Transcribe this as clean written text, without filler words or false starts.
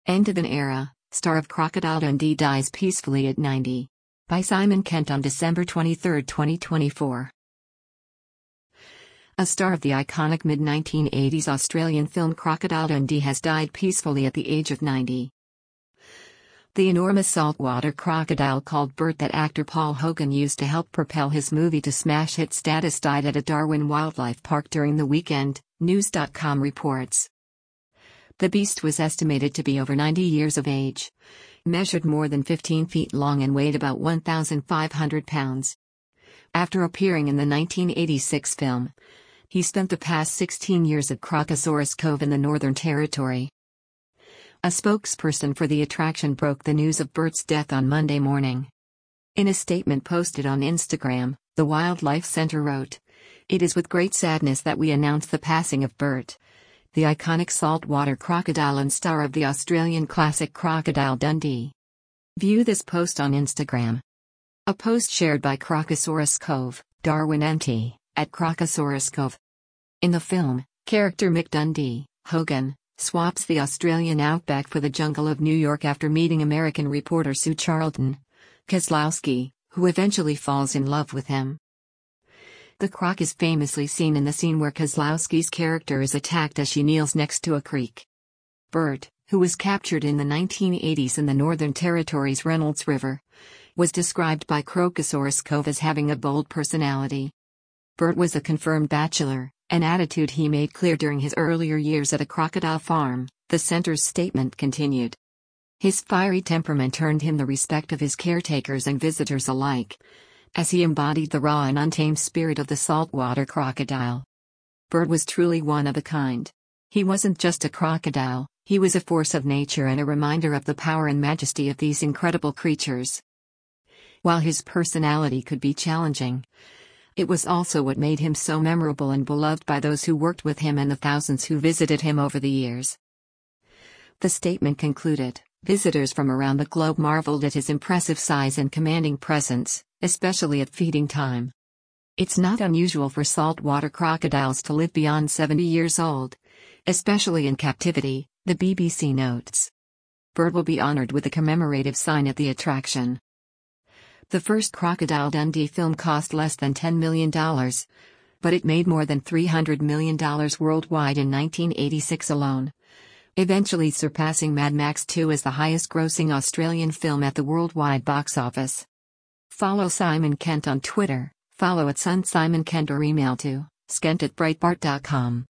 End of an era, star of Crocodile Dundee dies peacefully at 90. By Simon Kent on December 23, 2024. A star of the iconic mid-1980s Australian film Crocodile Dundee has died peacefully at the age of 90. The enormous saltwater crocodile called Bert that actor Paul Hogan used to help propel his movie to smash hit status died at a Darwin Wildlife Park during the weekend, News.com reports. The beast was estimated to be over 90 years of age, measured more than 15 feet long and weighed about 1,500 pounds. After appearing in the 1986 film, he spent the past 16 years at Crocosaurus Cove in the Northern Territory. A spokesperson for the attraction broke the news of Bert's death on Monday morning. In a statement posted on Instagram, the Wildlife Center wrote, "It is with great sadness that we announce the passing of Bert, the iconic saltwater crocodile and star of the Australian classic Crocodile Dundee." View this post on Instagram. A post shared by Crocosaurus Cove, Darwin MT, at Crocosaurus Cove. In the film, character Mick Dundee, Hogan, swaps the Australian outback for the jungle of New York after meeting American reporter Sue Charlton Kozlowski, who eventually falls in love with him. The croc is famously seen in the scene where Kozlowski's character is attacked as she kneels next to a creek. Bert, who was captured in the 1980s in the Northern Territory's Reynolds River, was described by Crocosaurus Cove as having a bold personality. Bert was a confirmed bachelor, an attitude he made clear during his earlier years at a crocodile farm, the center's statement continued. His fiery temperament earned him the respect of his caretakers and visitors alike, as he embodied the raw and untamed spirit of the saltwater crocodile. Bert was truly one of a kind. He wasn't just a crocodile, he was a force of nature and a reminder of the power and majesty of these incredible creatures. While his personality could be challenging, it was also what made him so memorable and beloved by those who worked with him and the thousands who visited him over the years. The statement concluded, "Visitors from around the globe marveled at his impressive size and commanding presence, especially at feeding time. It's not unusual for saltwater crocodiles to live beyond 70 years old, especially in captivity," the BBC notes. Bert will be honored with a commemorative sign at the attraction. The first Crocodile Dundee film cost less than $10 million, but it made more than $300 million worldwide in 1986 alone, eventually surpassing Mad Max 2 as the highest-grossing Australian film at the worldwide box office. Follow Simon Kent on Twitter, follow @SunSimonKent or email to skent@breitbart.com.